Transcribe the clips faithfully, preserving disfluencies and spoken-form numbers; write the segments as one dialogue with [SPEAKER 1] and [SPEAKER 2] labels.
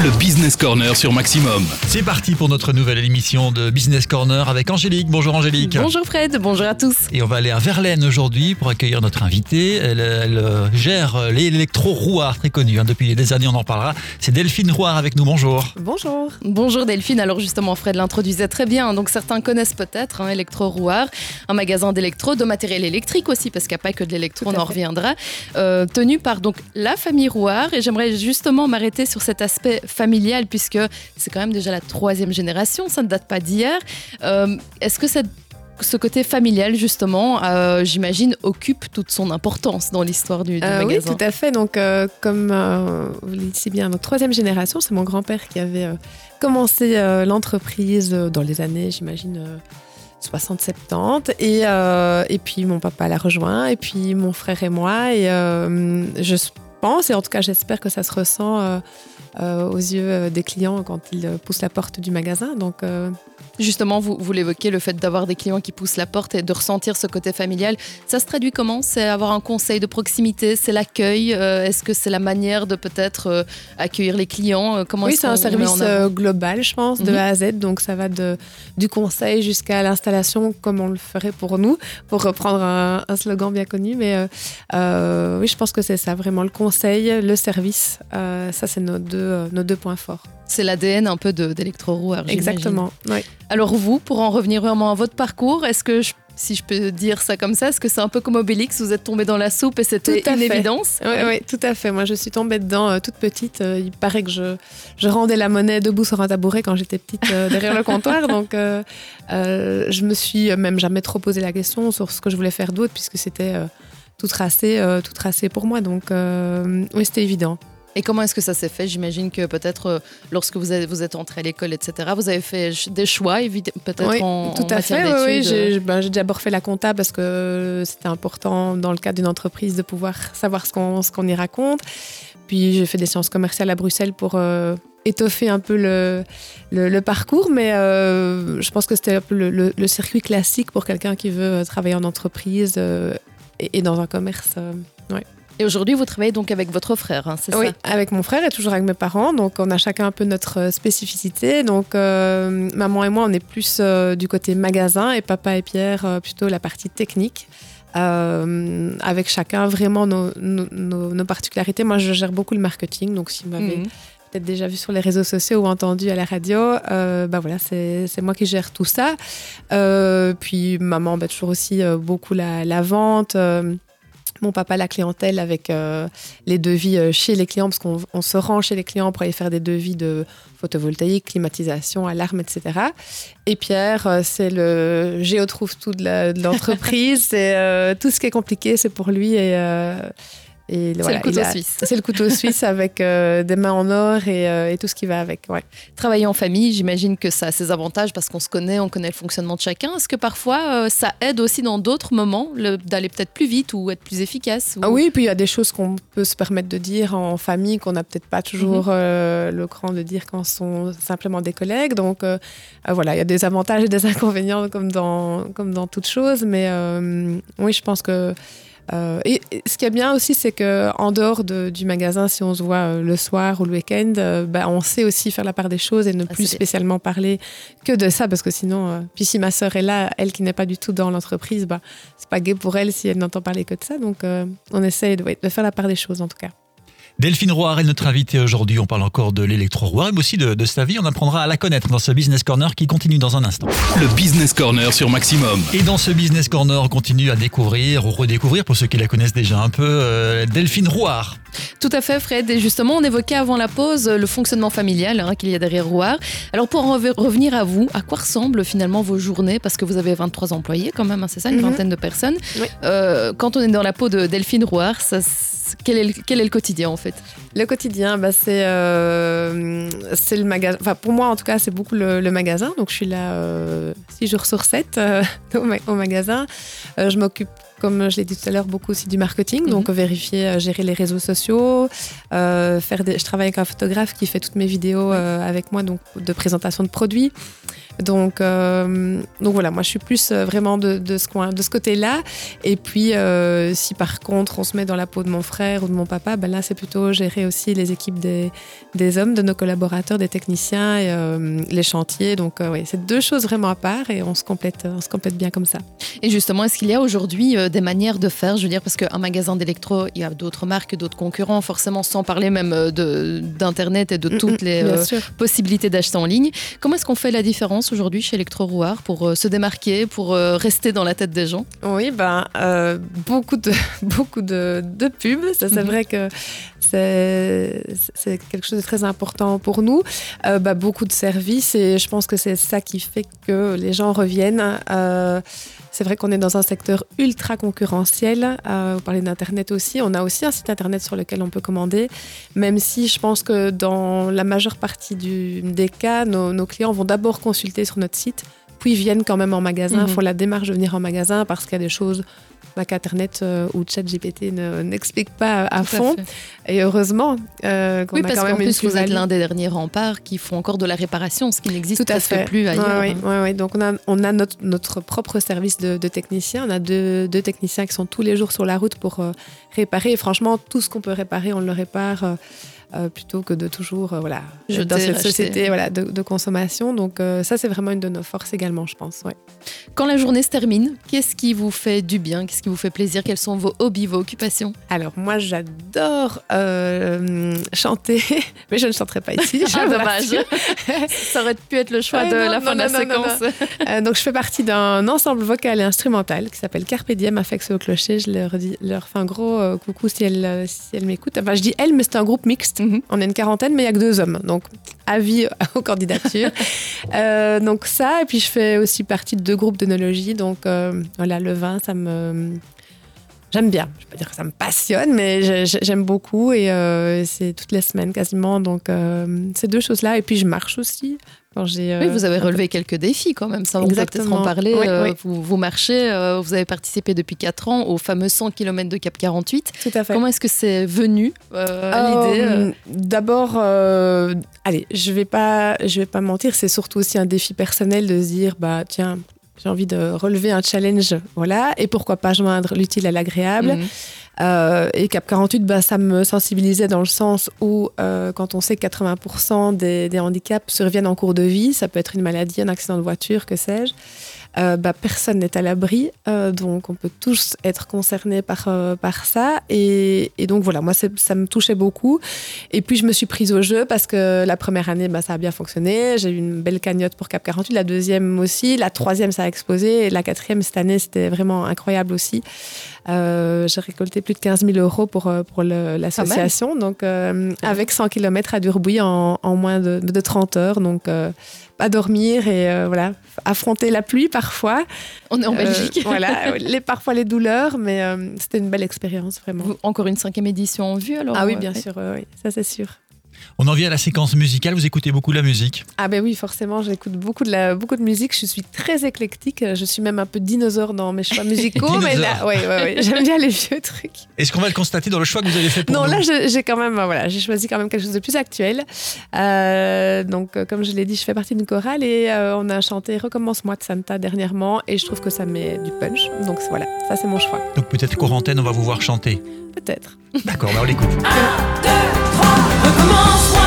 [SPEAKER 1] Le Business Corner sur Maximum.
[SPEAKER 2] C'est parti pour notre nouvelle émission de Business Corner avec Angélique. Bonjour Angélique.
[SPEAKER 3] Bonjour Fred, bonjour à tous.
[SPEAKER 2] Et on va aller à Verlaine aujourd'hui pour accueillir notre invitée. Elle, elle euh, gère l'électro-rouard, très connu, hein, depuis des années on en parlera. C'est Delphine Rouard avec nous, bonjour.
[SPEAKER 4] Bonjour.
[SPEAKER 3] Bonjour Delphine, alors justement Fred l'introduisait très bien, donc certains connaissent peut-être hein, Électro-Rouard, un magasin d'électro, de matériel électrique aussi, parce qu'il n'y a pas que de l'électro, on en reviendra, euh, tenu par donc la famille Rouard, et j'aimerais justement m'arrêter sur cet aspect familial, puisque c'est quand même déjà la troisième génération, ça ne date pas d'hier. Euh, est-ce que cette Ce côté familial, justement, euh, j'imagine, occupe toute son importance dans l'histoire du, du
[SPEAKER 4] euh,
[SPEAKER 3] magasin.
[SPEAKER 4] Oui, tout à fait. Donc, euh, comme euh, vous le dites si bien, notre troisième génération, c'est mon grand-père qui avait euh, commencé euh, l'entreprise euh, dans les années, j'imagine, euh, soixante soixante-dix. Et, euh, et puis, mon papa l'a rejoint, et puis mon frère et moi. Et euh, je pense, et en tout cas, j'espère que ça se ressent euh, euh, aux yeux des clients quand ils poussent la porte du magasin. Donc... Euh,
[SPEAKER 3] Justement, vous, vous l'évoquez, le fait d'avoir des clients qui poussent la porte et de ressentir ce côté familial, ça se traduit comment ? C'est avoir un conseil de proximité, c'est l'accueil, euh, est-ce que c'est la manière de peut-être euh, accueillir les clients ? Comment
[SPEAKER 4] Oui, c'est un service euh, global, je pense, de mm-hmm. A à Z, donc ça va de, du conseil jusqu'à l'installation comme on le ferait pour nous, pour reprendre un, un slogan bien connu, mais euh, euh, oui, je pense que c'est ça, vraiment le conseil, le service, euh, ça c'est nos deux, euh, nos deux points forts.
[SPEAKER 3] C'est l'A D N un peu d'Électro-Rouard, j'imagine.
[SPEAKER 4] Exactement, oui.
[SPEAKER 3] Alors vous, pour en revenir vraiment à votre parcours, est-ce que, je, si je peux dire ça comme ça, est-ce que c'est un peu comme Obélix, vous êtes tombée dans la soupe et c'était une fait. évidence ?
[SPEAKER 4] Oui, oui, tout à fait. Moi, je suis tombée dedans euh, toute petite. Euh, il paraît que je, je rendais la monnaie debout sur un tabouret quand j'étais petite euh, derrière le comptoir. Donc, euh, euh, je me suis même jamais trop posé la question sur ce que je voulais faire d'autre puisque c'était euh, tout tracé, euh, tout tracé pour moi. Donc, euh, oui, c'était évident.
[SPEAKER 3] Et comment est-ce que ça s'est fait ? J'imagine que peut-être euh, lorsque vous êtes, vous êtes entré à l'école, et cetera, vous avez fait des choix, peut-être
[SPEAKER 4] oui,
[SPEAKER 3] en,
[SPEAKER 4] tout
[SPEAKER 3] en
[SPEAKER 4] à
[SPEAKER 3] matière
[SPEAKER 4] fait,
[SPEAKER 3] d'études.
[SPEAKER 4] Oui, j'ai, ben, j'ai d'abord fait la compta parce que c'était important dans le cadre d'une entreprise de pouvoir savoir ce qu'on, ce qu'on y raconte. Puis j'ai fait des sciences commerciales à Bruxelles pour euh, étoffer un peu le, le, le parcours, mais euh, je pense que c'était un peu le, le, le circuit classique pour quelqu'un qui veut travailler en entreprise euh, et, et dans un commerce. Euh, ouais.
[SPEAKER 3] Et aujourd'hui, vous travaillez donc avec votre frère, hein, c'est
[SPEAKER 4] oui,
[SPEAKER 3] ça ?
[SPEAKER 4] Oui, avec mon frère et toujours avec mes parents. Donc, on a chacun un peu notre spécificité. Donc, euh, maman et moi, on est plus euh, du côté magasin et papa et Pierre, euh, plutôt la partie technique. Euh, avec chacun vraiment nos, nos, nos, nos particularités. Moi, je gère beaucoup le marketing. Donc, si vous m'avez mmh. peut-être déjà vu sur les réseaux sociaux ou entendu à la radio, euh, bah voilà, c'est, c'est moi qui gère tout ça. Euh, puis, maman, bah, toujours aussi euh, beaucoup la, la vente. Euh, Mon papa, la clientèle avec euh, les devis euh, chez les clients, parce qu'on on se rend chez les clients pour aller faire des devis de photovoltaïque, climatisation, alarme, et cetera. Et Pierre, euh, c'est le géotrouve tout de, la, de l'entreprise. c'est, euh, tout ce qui est compliqué, c'est pour lui. Et, euh, et
[SPEAKER 3] c'est
[SPEAKER 4] voilà,
[SPEAKER 3] le couteau
[SPEAKER 4] a,
[SPEAKER 3] suisse.
[SPEAKER 4] C'est le couteau suisse avec euh, des mains en or et, euh, et tout ce qui va avec. Ouais.
[SPEAKER 3] Travailler en famille, j'imagine que ça a ses avantages parce qu'on se connaît, on connaît le fonctionnement de chacun. Est-ce que parfois, euh, ça aide aussi dans d'autres moments le, d'aller peut-être plus vite ou être plus efficace ou...
[SPEAKER 4] Ah oui, puis il y a des choses qu'on peut se permettre de dire en famille qu'on n'a peut-être pas toujours mm-hmm. euh, le cran de dire quand ce sont simplement des collègues. Donc euh, euh, voilà, il y a des avantages et des inconvénients comme dans, comme dans toute chose. Mais euh, oui, je pense que Euh, et, et ce qui est bien aussi, c'est qu'en dehors de, du magasin, si on se voit euh, le soir ou le week-end, euh, bah, on sait aussi faire la part des choses et ne ah, plus spécialement bien. Parler que de ça, parce que sinon, euh, puis si ma sœur est là, elle qui n'est pas du tout dans l'entreprise, bah, c'est pas gai pour elle si elle n'entend parler que de ça. Donc, euh, on essaye de, ouais, de faire la part des choses en tout cas.
[SPEAKER 2] Delphine Rouard est notre invitée aujourd'hui. On parle encore de l'électro-Rouard, mais aussi de, de sa vie. On apprendra à la connaître dans ce Business Corner qui continue dans un instant.
[SPEAKER 1] Le Business Corner sur Maximum.
[SPEAKER 2] Et dans ce Business Corner, on continue à découvrir ou redécouvrir, pour ceux qui la connaissent déjà un peu, euh, Delphine Rouard.
[SPEAKER 3] Tout à fait, Fred. Et justement, on évoquait avant la pause le fonctionnement familial hein, qu'il y a derrière Rouard. Alors, pour en revenir à vous, à quoi ressemblent finalement vos journées ? Parce que vous avez vingt-trois employés quand même, hein, c'est ça, une mm-hmm. vingtaine de personnes.
[SPEAKER 4] Oui.
[SPEAKER 3] Euh, quand on est dans la peau de Delphine Rouard, ça, quel, est le, quel est le quotidien en fait ?
[SPEAKER 4] Le quotidien, bah, c'est, euh, c'est le magasin. Enfin, pour moi, en tout cas, c'est beaucoup le, le magasin. Donc, je suis là euh, six jours sur sept euh, au, ma- au magasin. Euh, je m'occupe comme je l'ai dit tout à l'heure, beaucoup aussi du marketing.
[SPEAKER 3] Mhm.
[SPEAKER 4] Donc, vérifier, euh, gérer les réseaux sociaux. Euh, faire des... Je travaille avec un photographe qui fait toutes mes vidéos euh, avec moi, donc de présentation de produits. Donc, euh, donc voilà, moi je suis plus euh, vraiment de, de, ce coin, de ce côté-là. Et puis, euh, si par contre on se met dans la peau de mon frère ou de mon papa, ben là c'est plutôt gérer aussi les équipes des, des hommes, de nos collaborateurs, des techniciens, et, euh, les chantiers. Donc euh, oui, c'est deux choses vraiment à part et on se complète, on se complète bien comme ça.
[SPEAKER 3] Et justement, est-ce qu'il y a aujourd'hui euh, des manières de faire? Je veux dire, parce qu'un magasin d'électro, il y a d'autres marques, d'autres concurrents, forcément sans parler même euh, de, d'Internet et de toutes les
[SPEAKER 4] Bien
[SPEAKER 3] euh,
[SPEAKER 4] sûr.
[SPEAKER 3] possibilités d'acheter en ligne. Comment est-ce qu'on fait la différence aujourd'hui chez Electro Rouart pour euh, se démarquer, pour euh, rester dans la tête des gens?
[SPEAKER 4] Oui, ben, euh, beaucoup de, beaucoup de, de pubs. Ça, c'est
[SPEAKER 3] Mhm.
[SPEAKER 4] vrai que c'est, c'est quelque chose de très important pour nous. Euh, bah, beaucoup de services et je pense que c'est ça qui fait que les gens reviennent. Euh, c'est vrai qu'on est dans un secteur ultra concurrentiel. Euh, vous parlez d'Internet aussi. On a aussi un site Internet sur lequel on peut commander, même si je pense que dans la majeure partie du, des cas, nos, nos clients vont d'abord consulter sur notre site, puis viennent quand même en magasin. Il
[SPEAKER 3] Mhm.
[SPEAKER 4] faut la démarche de venir en magasin parce qu'il y a des choses bah, qu'Internet euh, ou ChatGPT ne, n'explique pas à
[SPEAKER 3] Tout à
[SPEAKER 4] fond.
[SPEAKER 3] fait.
[SPEAKER 4] Et heureusement euh, qu'on
[SPEAKER 3] Oui,
[SPEAKER 4] a
[SPEAKER 3] parce
[SPEAKER 4] quand
[SPEAKER 3] qu'en
[SPEAKER 4] même une
[SPEAKER 3] plus, vous êtes
[SPEAKER 4] plus-value.
[SPEAKER 3] l'un des derniers remparts qui font encore de la réparation, ce qui n'existe
[SPEAKER 4] Tout à
[SPEAKER 3] presque
[SPEAKER 4] fait.
[SPEAKER 3] plus ailleurs.
[SPEAKER 4] Ouais,
[SPEAKER 3] hein.
[SPEAKER 4] ouais, ouais, ouais. Donc on a, on a notre, notre propre service de, de techniciens. On a deux, deux techniciens qui sont tous les jours sur la route pour euh, réparer. Et franchement, tout ce qu'on peut réparer, on le répare. euh, euh, plutôt que de toujours euh, voilà,
[SPEAKER 3] Jeter,
[SPEAKER 4] être dans cette
[SPEAKER 3] racheter.
[SPEAKER 4] société voilà, de, de consommation. Donc euh, ça, c'est vraiment une de nos forces également, je pense. Ouais.
[SPEAKER 3] Quand la journée se termine, qu'est-ce qui vous fait du bien? Qu'est-ce qui vous fait plaisir? Quels sont vos hobbies, vos occupations?
[SPEAKER 4] Alors moi, j'adore euh, chanter, mais je ne chanterai pas ici. je
[SPEAKER 3] Ah,
[SPEAKER 4] vous
[SPEAKER 3] dommage.
[SPEAKER 4] rassure.
[SPEAKER 3] Ça aurait pu être le choix
[SPEAKER 4] Ouais,
[SPEAKER 3] de
[SPEAKER 4] non,
[SPEAKER 3] la
[SPEAKER 4] non,
[SPEAKER 3] fin de la
[SPEAKER 4] non, non, non,
[SPEAKER 3] séquence.
[SPEAKER 4] Euh, donc je fais partie d'un ensemble vocal et instrumental qui s'appelle Carpe Diem Affects au clocher. Je leur, dis, leur fais un gros euh, coucou si elles euh, si elles m'écoutent. Enfin, je dis elles, mais c'est un groupe mixte.
[SPEAKER 3] Mhm.
[SPEAKER 4] On est une quarantaine, mais il n'y a que deux hommes. Donc, avis aux candidatures. Euh, donc, ça. Et puis, je fais aussi partie de deux groupes d'œnologie. Donc, euh, voilà, le vin, ça me. J'aime bien. Je ne vais pas dire que ça me passionne, mais je- j'aime beaucoup. Et euh, c'est toutes les semaines quasiment. Donc, euh, ces deux choses-là. Et puis, je marche aussi. Quand j'ai, euh,
[SPEAKER 3] Oui, vous avez
[SPEAKER 4] un peu-
[SPEAKER 3] relevé quelques défis quand même, ça on peut peut-être
[SPEAKER 4] Exactement.
[SPEAKER 3] en parler.
[SPEAKER 4] Oui,
[SPEAKER 3] Euh,
[SPEAKER 4] oui.
[SPEAKER 3] Vous, vous marchez, euh, vous avez participé depuis quatre ans au fameux cent kilomètres de Cap quarante-huit.
[SPEAKER 4] Tout à fait.
[SPEAKER 3] Comment est-ce que c'est venu euh, l'idée euh,
[SPEAKER 4] Euh, D'abord, euh, allez, je vais pas, je vais pas mentir, c'est surtout aussi un défi personnel de se dire, bah tiens, j'ai envie de relever un challenge, voilà, et pourquoi pas joindre l'utile à l'agréable.
[SPEAKER 3] mhm.
[SPEAKER 4] Euh, et Cap quarante-huit, bah, ça me sensibilisait dans le sens où, euh, quand on sait que quatre-vingts pour cent des, des handicaps surviennent en cours de vie, ça peut être une maladie, un accident de voiture, que sais-je, euh, bah, personne n'est à l'abri, euh, donc on peut tous être concernés par, euh, par ça. Et, et donc voilà, moi c'est- ça me touchait beaucoup. Et puis je me suis prise au jeu parce que la première année, bah, ça a bien fonctionné. J'ai eu une belle cagnotte pour Cap quarante-huit, la deuxième aussi, la troisième ça a explosé, et la quatrième cette année c'était vraiment incroyable aussi. Euh, j'ai récolté plus de quinze mille euros pour, euh, pour le- l'association, donc euh, avec cent kilomètres à Durbuy en, en moins de, de trente heures. Donc, euh, pas dormir et euh, voilà, affronter la pluie parfois.
[SPEAKER 3] On est en
[SPEAKER 4] Euh,
[SPEAKER 3] Belgique.
[SPEAKER 4] voilà, les, parfois les douleurs, mais euh, c'était une belle expérience, vraiment.
[SPEAKER 3] Vous- encore une cinquième édition en vue alors
[SPEAKER 4] Ah oui,
[SPEAKER 3] euh,
[SPEAKER 4] bien
[SPEAKER 3] ouais.
[SPEAKER 4] sûr, euh, oui, ça c'est sûr.
[SPEAKER 2] On en vient à la séquence musicale, vous écoutez beaucoup de la musique.
[SPEAKER 4] Ah ben oui, forcément, j'écoute beaucoup de, la, beaucoup de musique. Je suis très éclectique. Je suis même un peu dinosaure dans mes choix musicaux. mais là,
[SPEAKER 2] Dinosaure.
[SPEAKER 4] ouais, ouais, ouais, j'aime bien les vieux trucs.
[SPEAKER 2] Est-ce qu'on va le constater dans le choix que vous avez fait pour
[SPEAKER 4] Non,
[SPEAKER 2] nous?
[SPEAKER 4] là, je- j'ai quand même, euh, voilà, j'ai choisi quand même quelque chose de plus actuel. Euh, donc, euh, comme je l'ai dit, je fais partie d'une chorale et euh, on a chanté Recommence-moi de Santa dernièrement et je trouve que ça met du punch. Donc voilà, ça c'est mon choix.
[SPEAKER 2] Donc peut-être qu'au antenne, on va vous voir chanter.
[SPEAKER 4] Peut-être.
[SPEAKER 2] D'accord, bah on l'écoute.
[SPEAKER 5] Recommence-moi.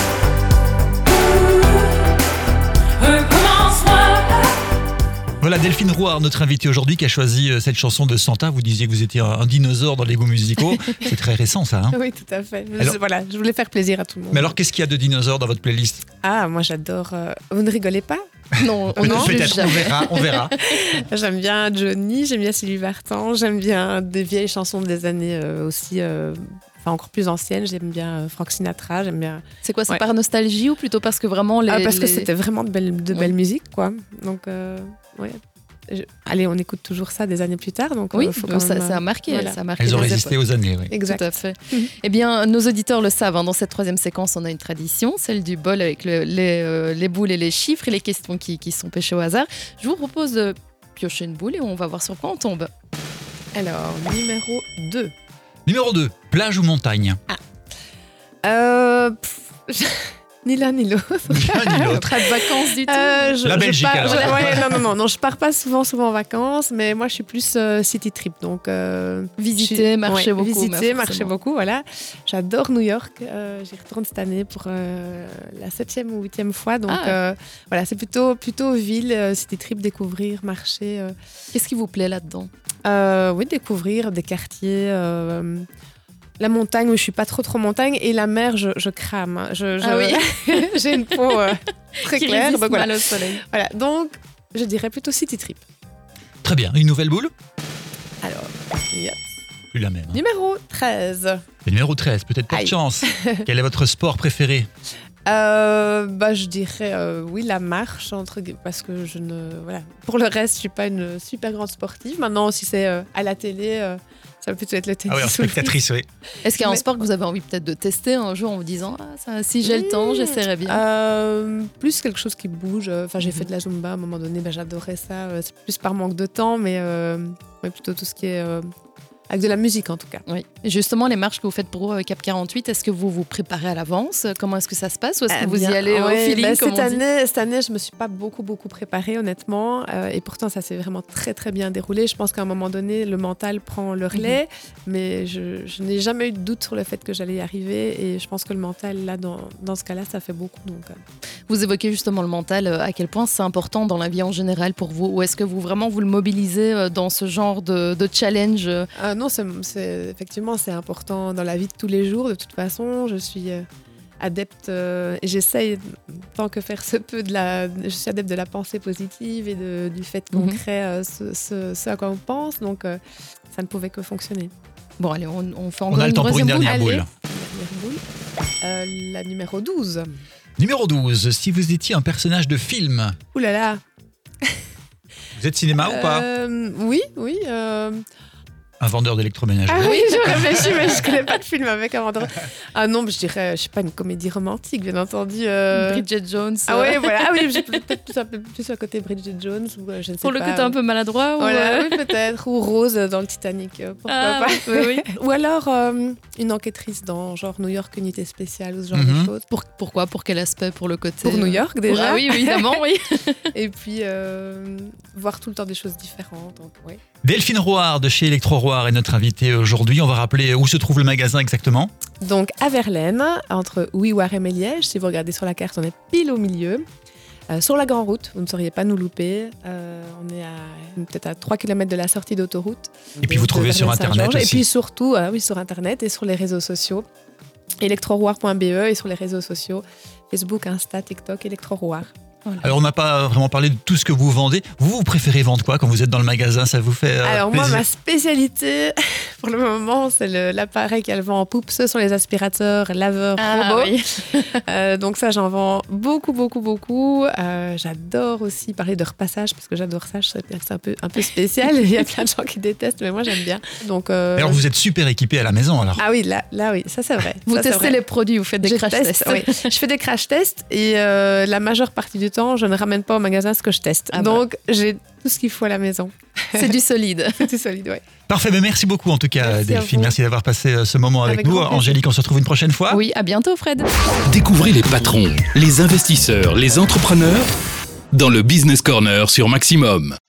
[SPEAKER 5] Recommence-moi.
[SPEAKER 2] Voilà Delphine Rouart, notre invitée aujourd'hui, qui a choisi euh, cette chanson de Santa. Vous disiez que vous étiez un, un dinosaure dans les goûts musicaux. C'est très récent ça. Hein.
[SPEAKER 4] Oui, tout à fait. Je-
[SPEAKER 2] Alors-
[SPEAKER 4] voilà, je voulais faire plaisir à tout le monde.
[SPEAKER 2] Mais alors qu'est-ce qu'il y a de dinosaure dans votre playlist?
[SPEAKER 4] Ah, moi j'adore. euh, Vous ne rigolez pas?
[SPEAKER 3] Non, on n'en juge
[SPEAKER 2] Peut-être, on
[SPEAKER 3] jamais.
[SPEAKER 2] verra, on verra.
[SPEAKER 4] J'aime bien Johnny, j'aime bien Sylvie Vartan, j'aime bien des vieilles chansons des années euh, aussi, euh, enfin encore plus anciennes. J'aime bien euh, Frank Sinatra, j'aime bien.
[SPEAKER 3] C'est quoi, c'est
[SPEAKER 4] Ouais.
[SPEAKER 3] par nostalgie ou plutôt parce que vraiment les...
[SPEAKER 4] Ah, parce que
[SPEAKER 3] les-
[SPEAKER 4] c'était vraiment de belles, de
[SPEAKER 3] Ouais.
[SPEAKER 4] belles musiques, quoi. Donc, euh, ouais. Je- Allez, on écoute toujours ça des années plus tard. Donc,
[SPEAKER 3] Oui,
[SPEAKER 4] euh, faut quand
[SPEAKER 3] ça,
[SPEAKER 4] même,
[SPEAKER 3] ça a
[SPEAKER 4] euh,
[SPEAKER 3] marqué.
[SPEAKER 4] voilà.
[SPEAKER 3] Ça a marqué
[SPEAKER 2] Elles ont
[SPEAKER 3] les
[SPEAKER 2] résisté
[SPEAKER 3] époques.
[SPEAKER 2] aux années. Oui.
[SPEAKER 4] Exact.
[SPEAKER 3] Tout à fait.
[SPEAKER 4] Mhm.
[SPEAKER 3] Eh bien, nos auditeurs le savent, hein, dans cette troisième séquence, on a une tradition, celle du bol avec le- les, euh, les boules et les chiffres et les questions qui, qui sont pêchées au hasard. Je vous propose de piocher une boule et on va voir sur quoi on tombe.
[SPEAKER 4] Alors, numéro deux.
[SPEAKER 2] Numéro deux, plage ou montagne?
[SPEAKER 4] Euh, pff, ni l'un ni l'autre.
[SPEAKER 2] Ni l'un ni l'autre.
[SPEAKER 3] Pas de vacances du tout.
[SPEAKER 4] Euh, je,
[SPEAKER 2] La
[SPEAKER 4] je
[SPEAKER 2] Belgique,
[SPEAKER 4] pars-
[SPEAKER 2] alors.
[SPEAKER 4] je- ouais, non, non, non, non, je pars pas souvent, souvent en vacances, mais moi, je suis plus euh, city trip. Donc, euh,
[SPEAKER 3] Visiter,
[SPEAKER 4] je suis-
[SPEAKER 3] marcher beaucoup,
[SPEAKER 4] Visiter,
[SPEAKER 3] mais
[SPEAKER 4] marcher
[SPEAKER 3] forcément.
[SPEAKER 4] beaucoup, voilà. J'adore New York. Euh, J'y retourne cette année pour euh, la septième ou huitième fois. Donc,
[SPEAKER 3] Ah.
[SPEAKER 4] euh, voilà, c'est plutôt, plutôt ville, euh, city trip, découvrir, marcher. euh.
[SPEAKER 3] Qu'est-ce qui vous plaît là-dedans?
[SPEAKER 4] Euh, oui, découvrir des quartiers. euh, La montagne, oui, je suis pas trop trop montagne, et la mer, je, je crame. hein. Je, je-
[SPEAKER 3] Ah oui.
[SPEAKER 4] j'ai une peau euh, très
[SPEAKER 3] Qui
[SPEAKER 4] claire.
[SPEAKER 3] résiste
[SPEAKER 4] Donc, voilà.
[SPEAKER 3] mal au soleil.
[SPEAKER 4] Voilà, donc je dirais plutôt city trip.
[SPEAKER 2] Très bien, une nouvelle boule?
[SPEAKER 4] Alors, yep.
[SPEAKER 2] Plus la même. hein.
[SPEAKER 4] Numéro treize.
[SPEAKER 2] Et numéro treize, peut-être pas de
[SPEAKER 4] Aïe.
[SPEAKER 2] chance. Quel est votre sport préféré?
[SPEAKER 4] Euh, bah, je dirais euh, oui, la marche, entre gu- parce que je ne. Voilà. Pour le reste, je suis pas une super grande sportive. Maintenant, si c'est euh, à la télé, euh, ça va plutôt être le tennis.
[SPEAKER 2] Ah oui, en
[SPEAKER 4] ou le
[SPEAKER 2] spectatrice, oui.
[SPEAKER 3] Est-ce qu'il y a un
[SPEAKER 4] Mais-
[SPEAKER 3] sport que vous avez envie peut-être de tester un jour en vous disant ah, ça, si j'ai le temps,
[SPEAKER 4] Mmh.
[SPEAKER 3] j'essaierai bien.
[SPEAKER 4] Euh, plus quelque chose qui bouge. Enfin, j'ai fait de la Zumba à un moment donné, bah, j'adorais ça. Euh, C'est plus par manque de temps, mais euh, ouais, plutôt tout ce qui est euh, avec de la musique en tout cas.
[SPEAKER 3] Oui. Et justement, les marches que vous faites pour euh, Cap quarante-huit, est-ce que vous vous préparez à l'avance? Comment est-ce que ça se passe? Ou est-ce que
[SPEAKER 4] Eh
[SPEAKER 3] vous y
[SPEAKER 4] bien,
[SPEAKER 3] allez
[SPEAKER 4] ouais,
[SPEAKER 3] au feeling,
[SPEAKER 4] bah,
[SPEAKER 3] comme
[SPEAKER 4] cette,
[SPEAKER 3] on dit?
[SPEAKER 4] année, cette année, je me suis pas beaucoup, beaucoup préparée, honnêtement. Euh, et pourtant, ça s'est vraiment très, très bien déroulé. Je pense qu'à un moment donné, le mental prend le relais.
[SPEAKER 3] Mhm.
[SPEAKER 4] Mais je, je n'ai jamais eu de doute sur le fait que j'allais y arriver. Et je pense que le mental, là, dans, dans ce cas-là, ça fait beaucoup. Donc, euh.
[SPEAKER 3] Vous évoquez justement le mental, euh, à quel point c'est important dans la vie en général pour vous? Ou est-ce que vous vraiment vous le mobilisez euh, dans ce genre de, de challenge? euh,
[SPEAKER 4] Euh, non, c'est, c'est- effectivement, c'est important dans la vie de tous les jours. De toute façon, je suis euh, adepte euh, et j'essaye, tant que faire se peut, de la, je suis adepte de la pensée positive et de- du fait qu'on
[SPEAKER 3] Mhm.
[SPEAKER 4] crée euh, ce, ce- ce à quoi on pense. Donc, euh, ça ne pouvait que fonctionner.
[SPEAKER 3] Bon, allez, on, on fait
[SPEAKER 2] On
[SPEAKER 3] encore
[SPEAKER 2] a le
[SPEAKER 3] une
[SPEAKER 2] temps pour une
[SPEAKER 3] troisième
[SPEAKER 2] dernière boule.
[SPEAKER 3] Allez.
[SPEAKER 4] Dernière boule. Euh, la numéro douze.
[SPEAKER 2] Numéro douze, si vous étiez un personnage de film,
[SPEAKER 4] Ouh là là.
[SPEAKER 2] vous êtes cinéma ou pas?
[SPEAKER 4] Euh, Oui, oui. euh,
[SPEAKER 2] Un vendeur d'électroménager.
[SPEAKER 4] Ah oui, je réfléchis, mais je connais pas de film avec un vendeur. Ah non, mais je dirais, je sais pas, une comédie romantique, bien entendu. euh.
[SPEAKER 3] Bridget Jones.
[SPEAKER 4] Ah
[SPEAKER 3] euh,
[SPEAKER 4] oui, voilà. Ah oui, j'ai peut-être plus, un peu plus à côté Bridget Jones ou euh, je ne sais
[SPEAKER 3] Pour le
[SPEAKER 4] pas.
[SPEAKER 3] côté un peu maladroit ou,
[SPEAKER 4] Voilà,
[SPEAKER 3] euh,
[SPEAKER 4] oui, peut-être. Ou Rose dans le Titanic, euh, pourquoi
[SPEAKER 3] Ah,
[SPEAKER 4] pas.
[SPEAKER 3] oui, oui.
[SPEAKER 4] Ou alors euh, une enquêtrice dans genre New York Unité Spéciale ou ce genre
[SPEAKER 2] Mhm.
[SPEAKER 4] de choses.
[SPEAKER 3] Pour, pourquoi? Pour quel aspect? Pour le côté
[SPEAKER 4] Pour New
[SPEAKER 3] euh,
[SPEAKER 4] York déjà.
[SPEAKER 3] Ah oui, évidemment, oui.
[SPEAKER 4] Et puis euh, voir tout le temps des choses différentes. Donc, oui.
[SPEAKER 2] Delphine Roard de chez Electro Roard est notre invitée aujourd'hui. On va rappeler où se trouve le magasin exactement.
[SPEAKER 4] Donc à Verlaine, entre Ouiwarem et Liège, si vous regardez sur la carte, on est pile au milieu. Euh, sur la grande route, vous ne sauriez pas nous louper. Euh, on est à peut-être à trois kilomètres de la sortie d'autoroute.
[SPEAKER 2] Et puis
[SPEAKER 4] De-
[SPEAKER 2] vous
[SPEAKER 4] de
[SPEAKER 2] trouvez sur
[SPEAKER 4] Verlaine-Saint-Georges.
[SPEAKER 2] Internet
[SPEAKER 4] Et
[SPEAKER 2] aussi.
[SPEAKER 4] puis surtout, euh, oui, sur Internet et sur les réseaux sociaux. electroroar point b e et sur les réseaux sociaux. Facebook, Insta, TikTok, Electroroar.
[SPEAKER 2] Alors on n'a pas vraiment parlé de tout ce que vous vendez. Vous, vous préférez vendre quoi quand vous êtes dans le magasin? Ça vous fait euh,
[SPEAKER 4] Alors moi,
[SPEAKER 2] plaisir
[SPEAKER 4] ma spécialité, pour le moment, c'est le- l'appareil qu'elle vend en poupe. Ce sont les aspirateurs, laveurs,
[SPEAKER 3] Ah,
[SPEAKER 4] robots.
[SPEAKER 3] oui.
[SPEAKER 4] Euh, donc ça, j'en vends beaucoup, beaucoup, beaucoup. Euh, j'adore aussi parler de repassage parce que j'adore ça. Je sais bien que c'est un peu, un peu spécial. Il y a plein de gens qui détestent, mais moi, j'aime bien. Donc, euh,
[SPEAKER 2] Alors vous êtes super équipé à la maison alors.
[SPEAKER 4] Ah oui, là, là oui, ça c'est vrai.
[SPEAKER 3] Vous
[SPEAKER 4] Ça, c'est
[SPEAKER 3] testez
[SPEAKER 4] vrai.
[SPEAKER 3] les produits, vous faites des
[SPEAKER 4] Je
[SPEAKER 3] crash
[SPEAKER 4] teste,
[SPEAKER 3] tests.
[SPEAKER 4] oui. Je fais des crash tests et euh, la majeure partie du temps, je ne ramène pas au magasin ce que je teste.
[SPEAKER 3] Ah bah.
[SPEAKER 4] Donc, j'ai tout ce qu'il faut à la maison.
[SPEAKER 3] C'est du solide.
[SPEAKER 4] C'est tout solide, ouais.
[SPEAKER 2] Parfait, mais merci beaucoup en tout cas
[SPEAKER 4] Merci à
[SPEAKER 2] Delphine.
[SPEAKER 4] vous.
[SPEAKER 2] Merci d'avoir passé euh, ce moment avec,
[SPEAKER 4] Avec
[SPEAKER 2] nous.
[SPEAKER 4] grand plaisir.
[SPEAKER 2] Angélique, on se retrouve une prochaine fois.
[SPEAKER 3] Oui, à bientôt, Fred.
[SPEAKER 1] Découvrez les patrons, les investisseurs, les entrepreneurs dans le Business Corner sur Maximum.